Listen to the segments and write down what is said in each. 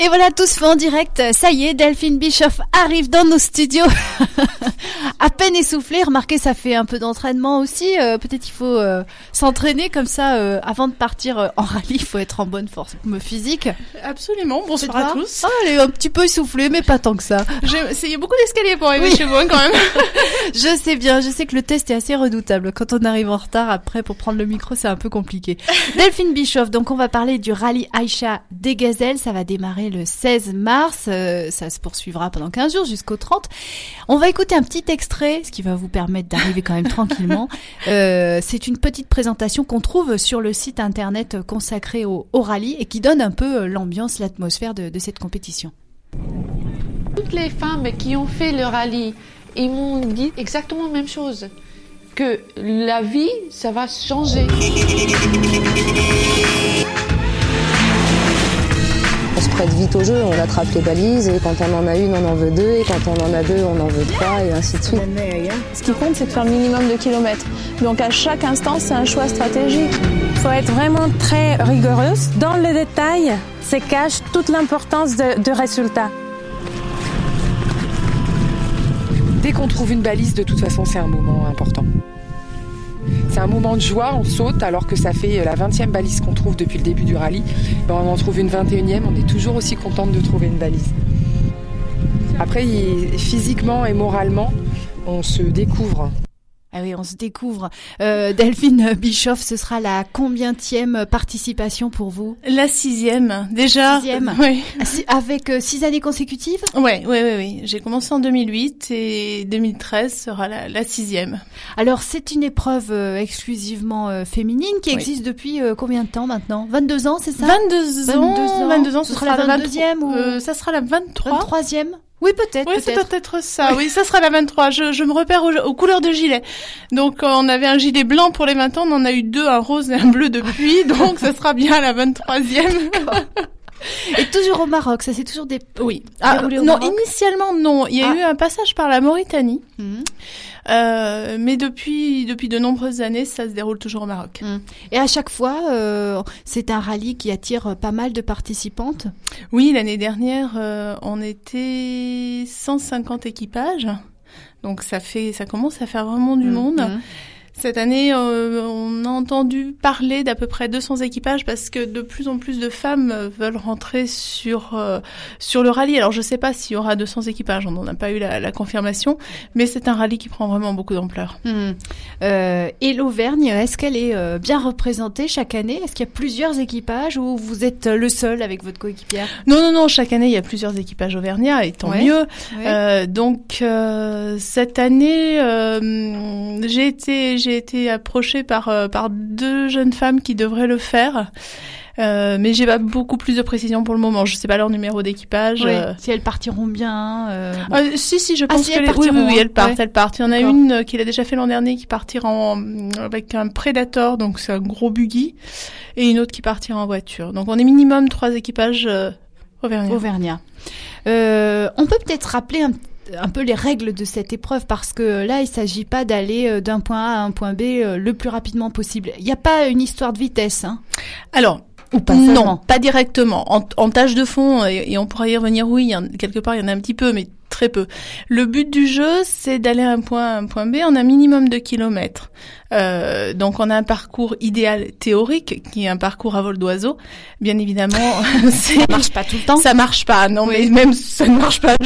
Et voilà, tous fait en direct. Ça y est, Delphine Bischoff arrive dans nos studios. À peine essoufflée. Remarquez, ça fait un peu d'entraînement aussi. Peut-être il faut s'entraîner comme ça avant de partir en rallye. Il faut être en bonne forme physique. Absolument. Bonsoir à tous. Oh, elle est un petit peu essoufflée, mais pas tant que ça. Il y a beaucoup d'escaliers pour arriver chez moi quand même. Je sais bien. Je sais que le test est assez redoutable. Quand on arrive en retard, après, pour prendre le micro, c'est un peu compliqué. Delphine Bischoff. Donc, on va parler du rallye Aïcha des Gazelles. Ça va démarrer le 16 mars, ça se poursuivra pendant 15 jours jusqu'au 30. On va écouter un petit extrait, ce qui va vous permettre d'arriver quand même tranquillement. C'est une petite présentation qu'on trouve sur le site internet consacré au rallye et qui donne un peu l'ambiance, l'atmosphère de cette compétition. Toutes les femmes qui ont fait le rallye, ils m'ont dit exactement la même chose, que la vie, ça va changer. On se prête vite au jeu, on attrape les balises et quand on en a une, on en veut deux et quand on en a deux, on en veut trois et ainsi de suite. Ce qui compte, c'est de faire le minimum de kilomètres. Donc à chaque instant, c'est un choix stratégique. Il faut être vraiment très rigoureuse. Dans le détail se cache toute l'importance du résultat. Dès qu'on trouve une balise, de toute façon, c'est un moment important. C'est un moment de joie, on saute alors que ça fait la 20e balise qu'on trouve depuis le début du rallye. On en trouve une 21e, on est toujours aussi contente de trouver une balise. Après, physiquement et moralement, on se découvre. Ah oui, on se découvre. Delphine Bischoff, ce sera la combientième participation pour vous? La 6e, déjà. 6e. Oui. Avec 6 années consécutives? Oui. J'ai commencé en 2008 et 2013 sera la 6e. Alors, c'est une épreuve exclusivement féminine qui existe depuis combien de temps maintenant? 22 ans, c'est ça? 22 ans, ce sera la 22e ou ça sera la 23. 23e? Oui, peut-être. Oui, c'est peut-être ça. Oui, ça sera la 23. Je me repère aux couleurs de gilet. Donc, on avait un gilet blanc pour les 20 ans. On en a eu 2, un rose et un bleu depuis. Donc, ça sera bien la 23e. Et toujours au Maroc, ça c'est toujours des... Oui. Non, initialement, non. Il y a eu un passage par la Mauritanie. Mais depuis de nombreuses années, ça se déroule toujours au Maroc. Et à chaque fois, c'est un rallye qui attire pas mal de participantes. Oui, l'année dernière, on était 150 équipages. Donc ça commence à faire vraiment du monde. Cette année, on a entendu parler d'à peu près 200 équipages parce que de plus en plus de femmes veulent rentrer sur le rallye. Alors, je sais pas s'il y aura 200 équipages, on n'en a pas eu la confirmation, mais c'est un rallye qui prend vraiment beaucoup d'ampleur. Et l'Auvergne, est-ce qu'elle est bien représentée chaque année? Est-ce qu'il y a plusieurs équipages ou vous êtes le seul avec votre coéquipière? Non, chaque année, il y a plusieurs équipages auvergnats et tant mieux. Ouais. Donc, cette année, j'ai été approchée par 2 jeunes femmes qui devraient le faire. Mais j'ai pas beaucoup plus de précision pour le moment. Je sais pas leur numéro d'équipage. Oui. Si elles partiront bien. Si, je pense elles partiront. Oui, elles partent. Il y en a une qui l'a déjà fait l'an dernier qui partira avec un Predator, donc c'est un gros buggy, et une autre qui partira en voiture. Donc on est minimum 3 équipages auvergnats. On peut peut-être rappeler un peu les règles de cette épreuve parce que là, il s'agit pas d'aller d'un point A à un point B le plus rapidement possible. Il n'y a pas une histoire de vitesse, hein? Alors, non, pas directement. En tâche de fond, et on pourra y revenir, oui, quelque part, il y en a un petit peu, mais très peu. Le but du jeu, c'est d'aller à un point A à un point B en un minimum de kilomètres. Donc, on a un parcours idéal théorique, qui est un parcours à vol d'oiseau. Bien évidemment, ça marche pas tout le temps. Ça marche pas, non, mais même ça ne marche pas.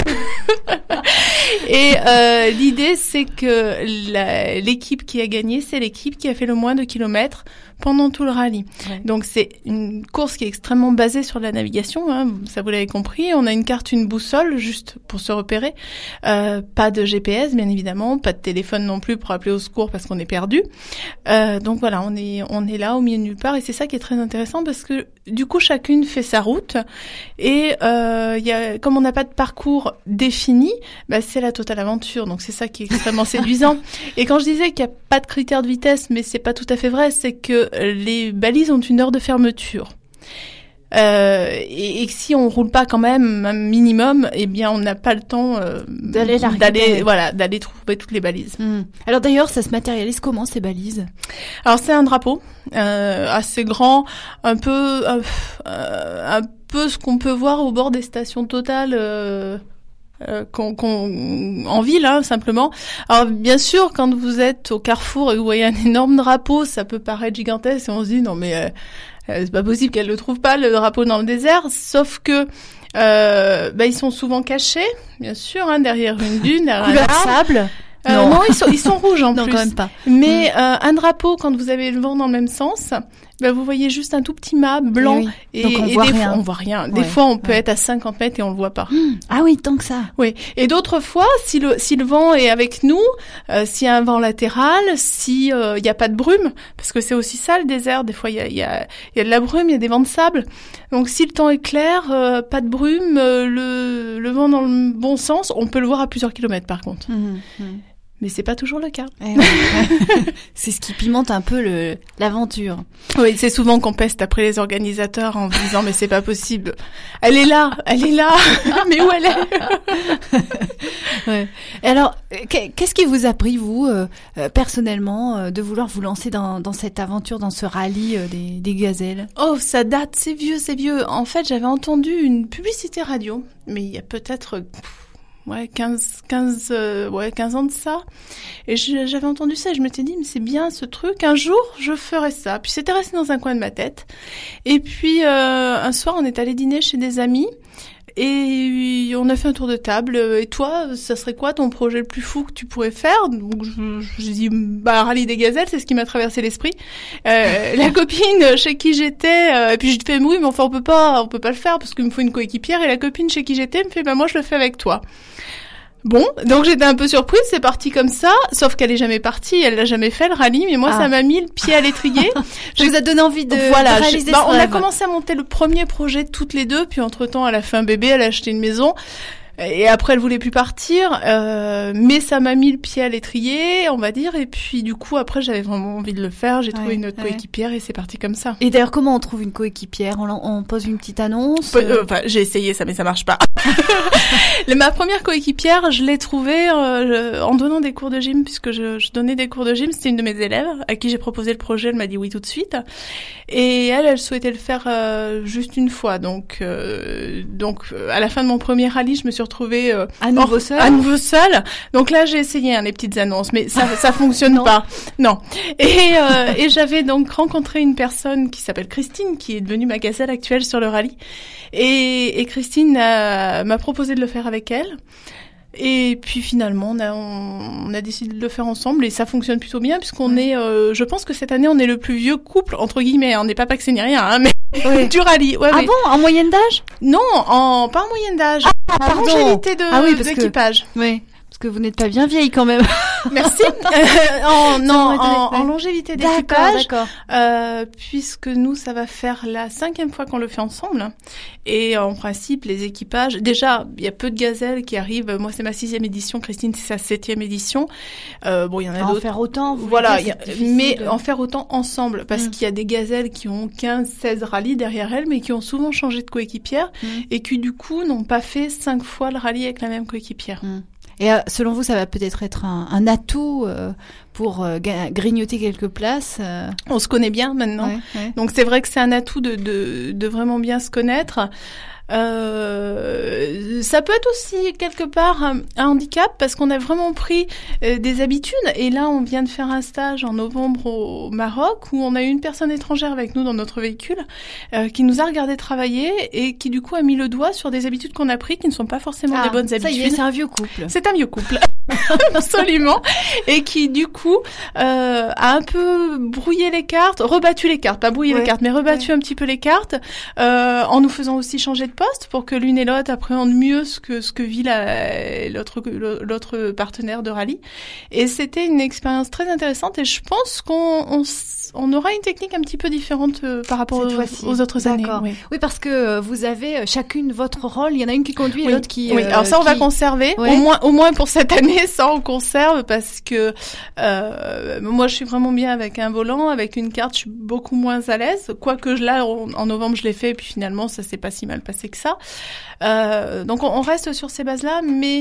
Et l'idée, c'est que l'équipe qui a gagné, c'est l'équipe qui a fait le moins de kilomètres pendant tout le rallye. Ouais. Donc c'est une course qui est extrêmement basée sur la navigation, hein, ça vous l'avez compris. On a une carte, une boussole, juste pour se repérer. Pas de GPS, bien évidemment, pas de téléphone non plus pour appeler au secours parce qu'on est perdu. Donc voilà, on est là au milieu de nulle part et c'est ça qui est très intéressant parce que du coup chacune fait sa route et comme on n'a pas de parcours défini, c'est la totale aventure. Donc c'est ça qui est extrêmement séduisant. Et quand je disais qu'il n'y a pas de critères de vitesse, mais c'est pas tout à fait vrai, c'est que les balises ont une heure de fermeture. Et si on roule pas quand même un minimum, eh bien on n'a pas le temps d'aller trouver toutes les balises. Alors d'ailleurs, ça se matérialise comment ces balises? Alors c'est un drapeau assez grand, un peu ce qu'on peut voir au bord des stations Total en ville, hein, simplement. Alors bien sûr, quand vous êtes au carrefour et que vous voyez un énorme drapeau, ça peut paraître gigantesque et on se dit non mais c'est pas possible qu'elle le trouve pas, le drapeau dans le désert. Sauf que ils sont souvent cachés, bien sûr, hein, derrière une dune, derrière Couleur un arbre. sable. Non, ils sont rouges en non, plus. quand même pas. Mais un drapeau, quand vous avez le vent dans le même sens, vous voyez juste un tout petit mât blanc. Et donc on voit des rien. fois, on voit rien. Des fois, on peut être à 50 mètres et on le voit pas. Ah oui, tant que ça. Oui. Et d'autres fois, si le vent est avec nous, s'il y a un vent latéral, si il y a pas de brume, parce que c'est aussi ça le désert. Des fois, il y a de la brume, il y a des vents de sable. Donc, si le temps est clair, pas de brume, le vent dans le bon sens, on peut le voir à plusieurs kilomètres, par contre. Mais c'est pas toujours le cas. C'est ce qui pimente un peu l'aventure. Oui, c'est souvent qu'on peste après les organisateurs en disant mais c'est pas possible. Elle est là. Mais où elle est? Ouais. Et alors, qu'est-ce qui vous a pris, vous, personnellement, de vouloir vous lancer dans cette aventure, dans ce rallye des gazelles? Oh, ça date, c'est vieux. En fait, j'avais entendu une publicité radio, mais il y a peut-être 15 ans de ça. Et j'avais entendu ça et je m'étais dit, mais c'est bien ce truc, un jour, je ferai ça. Puis c'était resté dans un coin de ma tête. Et puis, un soir, on est allé dîner chez des amis et on a fait un tour de table. Et toi, ça serait quoi ton projet le plus fou que tu pourrais faire? Donc, j'ai dit, rallye des gazelles, c'est ce qui m'a traversé l'esprit. La copine chez qui j'étais, et puis je fais, oui, mais enfin, on peut pas le faire parce qu'il me faut une coéquipière. Et la copine chez qui j'étais me fait, moi, je le fais avec toi. Bon, donc j'étais un peu surprise, c'est parti comme ça, sauf qu'elle est jamais partie, elle l'a jamais fait le rallye, mais moi ça m'a mis le pied à l'étrier. Je vous ai donné envie de réaliser ce on a rêve. commencé à monter le premier projet toutes les deux, puis entre-temps elle a fait un bébé, elle a acheté une maison. Et après, elle voulait plus partir, mais ça m'a mis le pied à l'étrier, on va dire. Et puis, du coup, après, j'avais vraiment envie de le faire. J'ai trouvé une autre coéquipière et c'est parti comme ça. Et d'ailleurs, comment on trouve une coéquipière? On pose une petite annonce? J'ai essayé ça, mais ça marche pas. Ma première coéquipière, je l'ai trouvée en donnant des cours de gym, puisque je donnais des cours de gym. C'était une de mes élèves à qui j'ai proposé le projet. Elle m'a dit oui tout de suite. Et elle souhaitait le faire juste une fois. Donc, à la fin de mon premier rallye, je me suis retrouvée à nouveau seule. Donc là, j'ai essayé les petites annonces, mais ça fonctionne pas. Non. Et j'avais donc rencontré une personne qui s'appelle Christine, qui est devenue ma gazelle actuelle sur le rallye. Et Christine m'a proposé de le faire avec elle. Et puis finalement, on a décidé de le faire ensemble et ça fonctionne plutôt bien puisqu'on est, je pense que cette année, on est le plus vieux couple, entre guillemets. On n'est pas paxé ni rien, mais du rallye. Ouais, ah bon, en moyenne d'âge? Non, pas en moyenne d'âge. En longévité d'équipage. Oui. Parce que vous n'êtes pas bien vieille quand même. Merci. En longévité d'équipage. D'accord. Puisque nous, ça va faire la 5e fois qu'on le fait ensemble. Et en principe, les équipages, déjà, il y a peu de gazelles qui arrivent. Moi, c'est ma 6e édition. Christine, c'est sa 7e édition. Il y en a d'autres. En faire autant, en faire autant ensemble. Parce qu'il y a des gazelles qui ont 15-16 rallyes derrière elles, mais qui ont souvent changé de coéquipière. Et qui, du coup, n'ont pas fait 5 fois le rallye avec la même coéquipière. Et selon vous, ça va peut-être être un atout pour grignoter quelques places. On se connaît bien maintenant, donc c'est vrai que c'est un atout de vraiment bien se connaître. Ça peut être aussi quelque part un handicap parce qu'on a vraiment pris des habitudes et là on vient de faire un stage en novembre au Maroc où on a eu une personne étrangère avec nous dans notre véhicule qui nous a regardé travailler et qui du coup a mis le doigt sur des habitudes qu'on a pris qui ne sont pas forcément des bonnes habitudes. Ça y est, c'est un vieux couple. C'est un vieux couple. Absolument. Et qui du coup a un peu brouillé les cartes, rebattu les cartes, pas brouillé les cartes, mais rebattu un petit peu les cartes en nous faisant aussi changer de poste pour que l'une et l'autre appréhendent mieux ce que vit l'autre partenaire de rallye. Et c'était une expérience très intéressante et je pense qu'on aura une technique un petit peu différente par rapport aux autres années. Oui, parce que vous avez chacune votre rôle. Il y en a une qui conduit et l'autre qui... Oui, alors ça on va conserver. Au moins pour cette année, ça on conserve parce que moi je suis vraiment bien avec un volant, avec une carte, je suis beaucoup moins à l'aise. Quoique là, en novembre, je l'ai fait et puis finalement ça s'est pas si mal passé que ça. Donc on reste sur ces bases-là, mais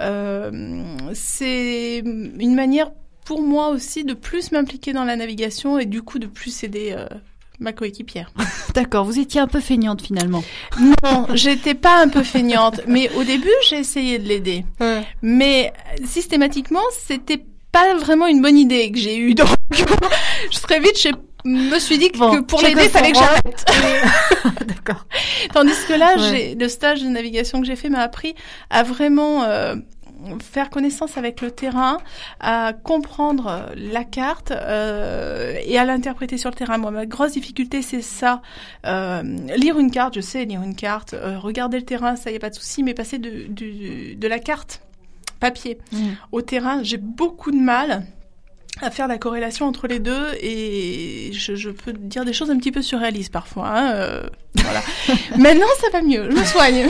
c'est une manière pour moi aussi de plus m'impliquer dans la navigation et du coup de plus aider ma coéquipière. D'accord, vous étiez un peu feignante finalement. Non, j'étais pas un peu feignante, mais au début, j'ai essayé de l'aider. Mais systématiquement, c'était pas vraiment une bonne idée que j'ai eue. Donc, très vite, je me suis dit que pour l'aider, il fallait que j'arrête. D'accord. Tandis que là, le stage de navigation que j'ai fait m'a appris à vraiment faire connaissance avec le terrain, à comprendre la carte et à l'interpréter sur le terrain. Moi, ma grosse difficulté, c'est ça. Lire une carte, je sais lire une carte. Regarder le terrain, ça y a pas de souci, mais passer de la carte papier au terrain, j'ai beaucoup de mal à faire la corrélation entre les deux et je peux dire des choses un petit peu surréalistes parfois. Voilà. Maintenant, ça va mieux. Je me soigne.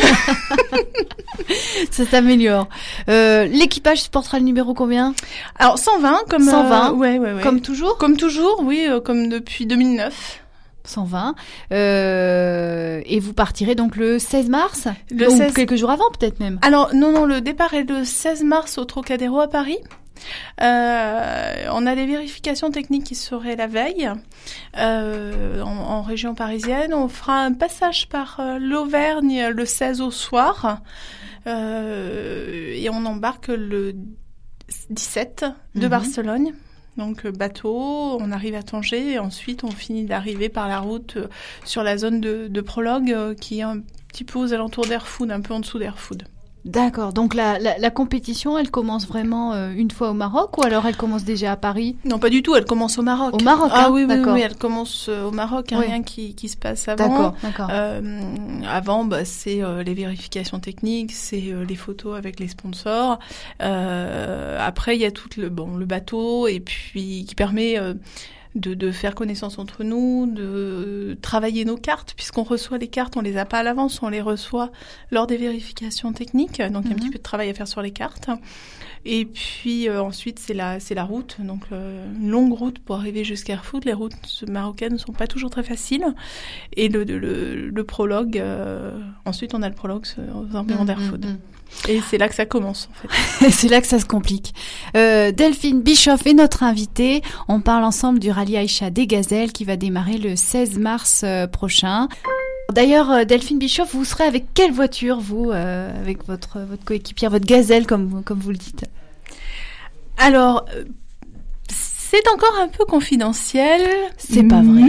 Ça s'améliore. L'équipage supportera le numéro combien ? Alors 120 comme 120. Ouais. Comme toujours ? Comme toujours, oui, comme depuis 2009. 120. Et vous partirez donc le 16 mars ? Le donc 16... quelques jours avant peut-être même. Alors non, le départ est le 16 mars au Trocadéro à Paris. On a des vérifications techniques qui seraient la veille en région parisienne. On fera un passage par l'Auvergne le 16 au soir et on embarque le 17 de Barcelone. Donc bateau, on arrive à Tanger et ensuite on finit d'arriver par la route sur la zone de prologue qui est un petit peu aux alentours d'Erfoud, un peu en dessous d'Erfoud. D'accord, donc la compétition, elle commence vraiment une fois au Maroc ou alors elle commence déjà à Paris ? Non, pas du tout, elle commence au Maroc. Au Maroc, oui, d'accord. Oui, elle commence au Maroc, il n'y a rien qui se passe avant. D'accord. Avant, c'est les vérifications techniques, c'est les photos avec les sponsors. Après, il y a tout le bateau et puis qui permet de faire connaissance entre nous, de travailler nos cartes, puisqu'on reçoit les cartes, on les a pas à l'avance, on les reçoit lors des vérifications techniques, donc il y a un petit peu de travail à faire sur les cartes. Et puis ensuite c'est la route, donc une longue route pour arriver jusqu'à Erfoud. Les routes marocaines ne sont pas toujours très faciles. Et le prologue, ensuite on a le prologue aux environs d'Erfoud. Et c'est là que ça commence, en fait. C'est là que ça se complique. Delphine Bischoff est notre invitée. On parle ensemble du rallye Aïcha des Gazelles qui va démarrer le 16 mars prochain. D'ailleurs, Delphine Bischoff, vous serez avec quelle voiture, vous, avec votre coéquipière, votre Gazelle, comme vous le dites ? Alors, c'est encore un peu confidentiel. C'est pas vrai.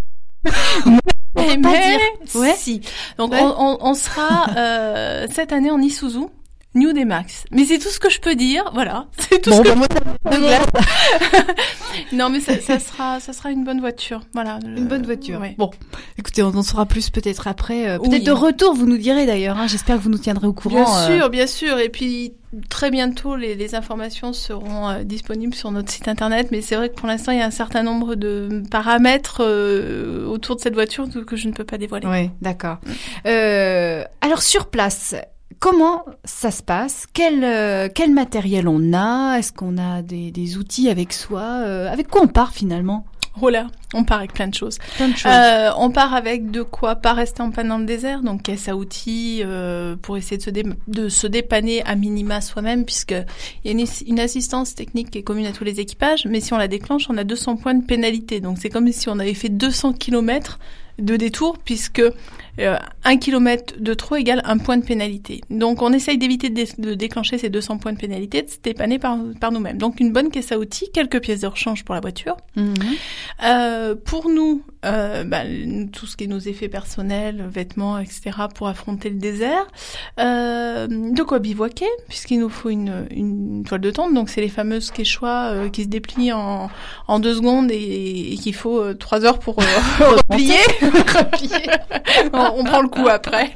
Mais si. Donc on sera cette année en Isuzu New D-Max. Mais c'est tout ce que je peux dire. Voilà, c'est tout ce que. Non, mais ça sera une bonne voiture. Voilà. Une bonne voiture. Ouais. Bon, écoutez, on en saura plus peut-être après. Peut-être de retour, vous nous direz d'ailleurs. J'espère que vous nous tiendrez au courant. Bien sûr. Et puis très bientôt, les informations seront disponibles sur notre site internet. Mais c'est vrai que pour l'instant, il y a un certain nombre de paramètres autour de cette voiture que je ne peux pas dévoiler. Oui, d'accord. Alors sur place. Comment ça se passe ? Quel matériel on a ? Est-ce qu'on a des outils avec soi ? Avec quoi on part finalement ? Oh là, on part avec plein de choses. On part avec de quoi pas rester en panne dans le désert, donc caisse à outils pour essayer de se dépanner à minima soi-même, puisque il y a une assistance technique qui est commune à tous les équipages, mais si on la déclenche, on a 200 points de pénalité. Donc c'est comme si on avait fait 200 km de détour, puisque 1 kilomètre de trop égale 1 point de pénalité. Donc on essaye d'éviter de déclencher ces 200 points de pénalité, de se dépanner par nous-mêmes. Donc une bonne caisse à outils, quelques pièces de rechange pour la voiture. Pour nous, tout ce qui est nos effets personnels, vêtements, etc., pour affronter le désert. De quoi bivouaquer, puisqu'il nous faut une toile de tente. Donc c'est les fameuses Quechua qui se déplient en 2 secondes et qu'il faut 3 heures pour replier. On prend le coup après.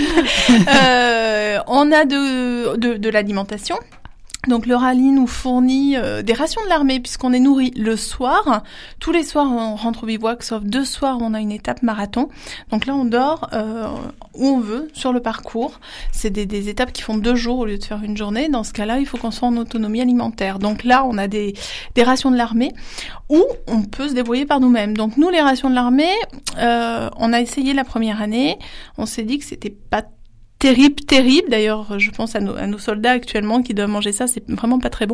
On a de l'alimentation. Donc le rallye nous fournit des rations de l'armée puisqu'on est nourri le soir. Tous les soirs on rentre au bivouac, sauf 2 soirs où on a une étape marathon. Donc là on dort où on veut sur le parcours. C'est des étapes qui font 2 jours au lieu de faire une journée. Dans ce cas-là, il faut qu'on soit en autonomie alimentaire. Donc là on a des rations de l'armée où on peut se débrouiller par nous-mêmes. Donc nous les rations de l'armée, on a essayé la première année. On s'est dit que c'était pas terrible. D'ailleurs, je pense à nos soldats actuellement qui doivent manger ça, c'est vraiment pas très bon.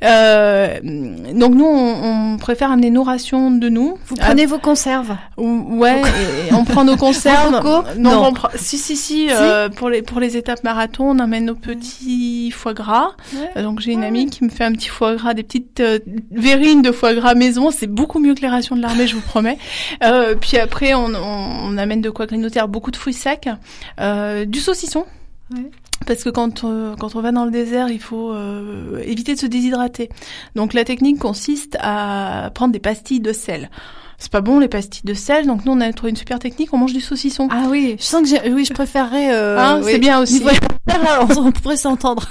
Donc nous, on préfère amener nos rations de nous. Vous prenez vos conserves? Ouais, et on prend nos conserves. Non. Si. Pour les étapes marathon, on amène nos petits foie gras. Ouais. Donc j'ai une amie qui me fait un petit foie gras, des petites verrines de foie gras maison. C'est beaucoup mieux que les rations de l'armée, je vous promets. Puis après, on amène de quoi grignoter, beaucoup de fruits secs, du saucisson. Ouais. Parce que quand on va dans le désert, il faut éviter de se déshydrater. Donc la technique consiste à prendre des pastilles de sel. C'est pas bon les pastilles de sel, donc nous on a trouvé une super technique, on mange du saucisson. Ah oui, je sens que je préférerais. C'est bien aussi. On pourrait s'entendre.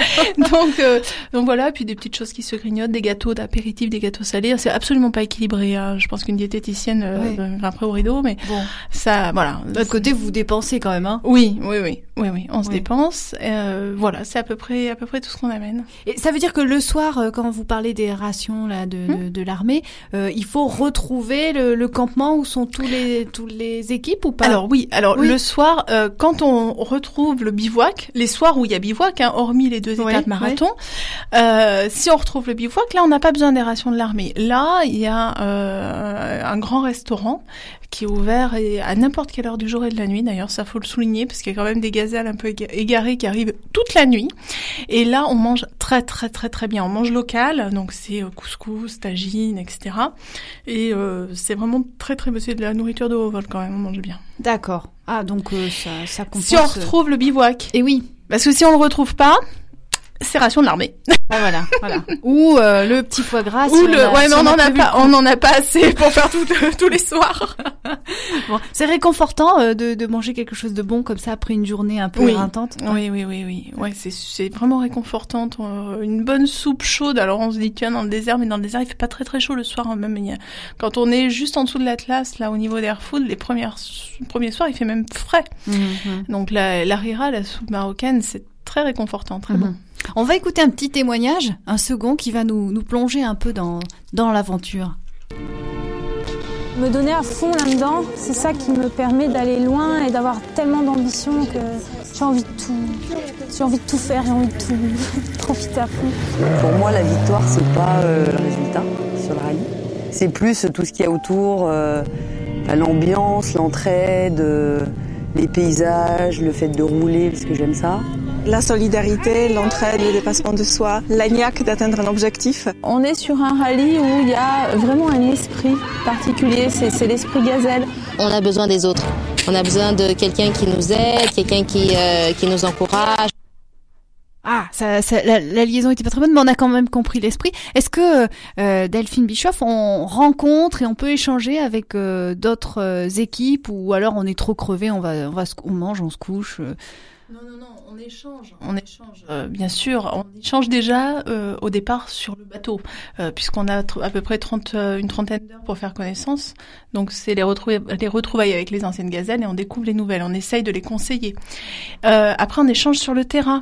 donc voilà, puis des petites choses qui se grignotent, des gâteaux d'apéritif, des gâteaux salés. C'est absolument pas équilibré. Je pense qu'une diététicienne grimperait au rideau, mais bon, ça, voilà. De l'autre côté, vous dépensez quand même, hein. Oui, on se dépense. Voilà, c'est à peu près tout ce qu'on amène. Et ça veut dire que le soir, quand vous parlez des rations là de l'armée, il faut retrouver le campement où sont tous les équipes ou pas? Alors oui. Le soir, quand on retrouve le bivouac, les soirs où il y a bivouac, hormis les 2 étapes marathon, si on retrouve le bivouac, là on n'a pas besoin des rations de l'armée. Là, il y a un grand restaurant qui est ouvert à n'importe quelle heure du jour et de la nuit. D'ailleurs, ça faut le souligner parce qu'il y a quand même des gazelles un peu égarées qui arrivent toute la nuit. Et là, on mange très très très très bien. On mange local, donc c'est couscous, tagine, etc. Et c'est vraiment très très c'est de la nourriture de haut vol quand même. On mange bien. D'accord. Ah donc ça compense. Si on retrouve le bivouac. Et oui. Parce que si on le retrouve pas, c'est ration de l'armée. Ah voilà. Ou le petit foie gras. Mais on en a pas assez pour faire tous les soirs. Bon, c'est réconfortant de manger quelque chose de bon comme ça après une journée un peu éreintante. Oui. Ouais, c'est vraiment réconfortant. Une bonne soupe chaude. Alors on se dit tiens dans le désert, mais dans le désert il fait pas très très chaud le soir même. Quand on est juste en dessous de l'Atlas, là au niveau d'Airfood, les premiers soirs il fait même frais. Mm-hmm. Donc la rira, la soupe marocaine, c'est très réconfortant, très bon. On va écouter un petit témoignage, un second, qui va nous plonger un peu dans l'aventure. Me donner à fond là-dedans, c'est ça qui me permet d'aller loin et d'avoir tellement d'ambition que j'ai envie de tout. J'ai envie de tout faire, j'ai envie de tout profiter à fond. Pour moi, la victoire, c'est pas le résultat sur le rallye. C'est plus tout ce qu'il y a autour, l'ambiance, l'entraide, les paysages, le fait de rouler, parce que j'aime ça. La solidarité, l'entraide, le dépassement de soi, la niaque d'atteindre un objectif. On est sur un rallye où il y a vraiment un esprit particulier, c'est l'esprit gazelle. On a besoin des autres. On a besoin de quelqu'un qui nous aide, quelqu'un qui nous encourage. Ah, la liaison était pas très bonne, mais on a quand même compris l'esprit. Est-ce que Delphine Bischoff, on rencontre et on peut échanger avec d'autres équipes, ou alors on est trop crevé, on mange, on se couche Non, on échange. Bien sûr, on échange déjà au départ sur le bateau, puisqu'on a à peu près une trentaine d'heures pour faire connaissance. Donc c'est les retrouvailles avec les anciennes gazelles et on découvre les nouvelles. On essaye de les conseiller. Après, on échange sur le terrain.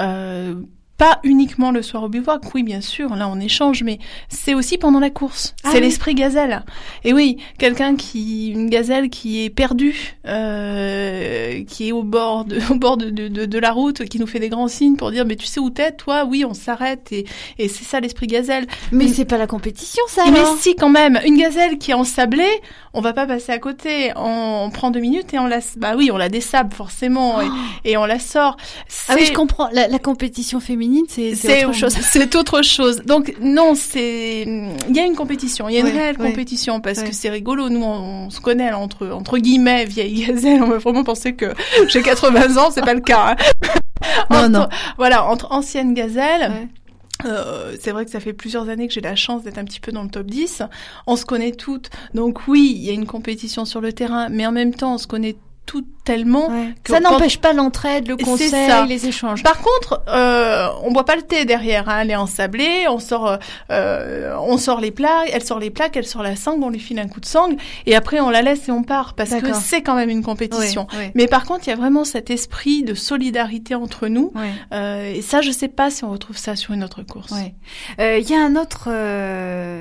Pas uniquement le soir au bivouac, oui bien sûr, là on échange, mais c'est aussi pendant la course. C'est l'esprit gazelle. Et oui, une gazelle qui est perdue, qui est au bord de la route, qui nous fait des grands signes pour dire mais tu sais où t'es, toi? Oui, on s'arrête et c'est ça l'esprit gazelle. Mais c'est pas la compétition ça. Mais si quand même, une gazelle qui est ensablée, on va pas passer à côté. On prend 2 minutes et on la dessable forcément et on la sort. Ah oui, je comprends. La compétition féminine, c'est autre chose. C'est autre chose. Donc non, il y a une compétition, il y a une réelle compétition parce que c'est rigolo. Nous, on se connaît là, entre guillemets vieilles gazelles. On va vraiment penser que j'ai 80 ans, c'est pas le cas. Non. Voilà, entre anciennes gazelles. Ouais. C'est vrai que ça fait plusieurs années que j'ai la chance d'être un petit peu dans le top 10. On se connaît toutes. Donc oui, il y a une compétition sur le terrain, mais en même temps, on se connaît toutes tellement que ça n'empêche pas l'entraide, le conseil, les échanges. Par contre, on boit pas le thé derrière, elle est ensablée, on sort les plats, elle sort les plaques, elle sort la sangle, on lui file un coup de sangle et après on la laisse et on part parce que c'est quand même une compétition. Mais par contre, il y a vraiment cet esprit de solidarité entre nous et ça, je sais pas si on retrouve ça sur une autre course. Il y a un autre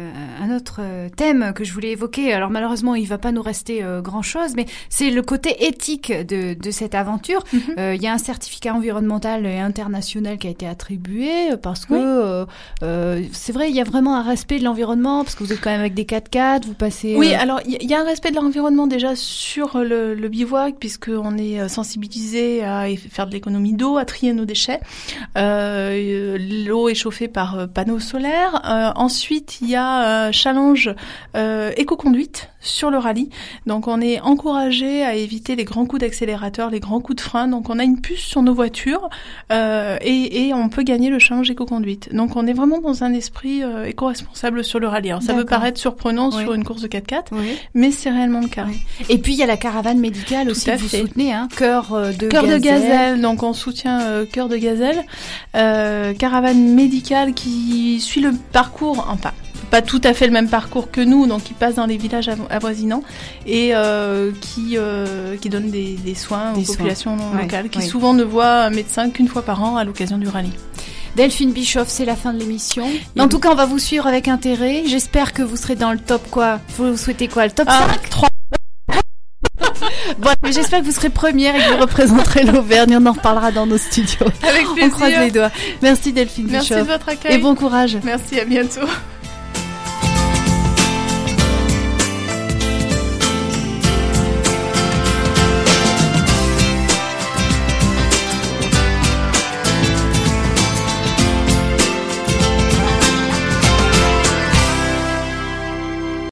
thème que je voulais évoquer. Alors malheureusement, il va pas nous rester grand chose, mais c'est le côté l'éthique de cette aventure. Il y a un certificat environnemental et international qui a été attribué parce que c'est vrai, il y a vraiment un respect de l'environnement parce que vous êtes quand même avec des 4x4, vous passez... Oui, alors il y a un respect de l'environnement déjà sur le bivouac puisqu'on est sensibilisé à faire de l'économie d'eau, à trier nos déchets. L'eau est chauffée par panneaux solaires. Ensuite, il y a un challenge éco-conduite sur le rallye. Donc on est encouragé à éviter les grands coups d'accélérateur, les grands coups de frein. Donc on a une puce sur nos voitures et on peut gagner le challenge éco-conduite. Donc on est vraiment dans un esprit éco-responsable sur le rallye. Alors ça peut paraître surprenant sur une course de 4x4, mais c'est réellement le cas. Et puis il y a la caravane médicale aussi que vous soutenez, hein, Cœur de Gazelle. Donc on soutient Cœur de Gazelle, caravane médicale qui suit le parcours, enfin pas tout à fait le même parcours que nous, donc qui passe dans les villages avoisinants et qui donne des soins aux populations locales, qui souvent ne voient un médecin qu'une fois par an à l'occasion du rallye. Delphine Bischoff, c'est la fin de l'émission. En tout cas, on va vous suivre avec intérêt. J'espère que vous serez dans le top quoi. Vous souhaitez quoi, le top 5 3. Bon, mais j'espère que vous serez première et que vous représenterez l'Auvergne. On en reparlera dans nos studios. Avec plaisir. On croise les doigts. Merci Delphine Bischoff. Merci de votre accueil. Et bon courage. Merci, à bientôt.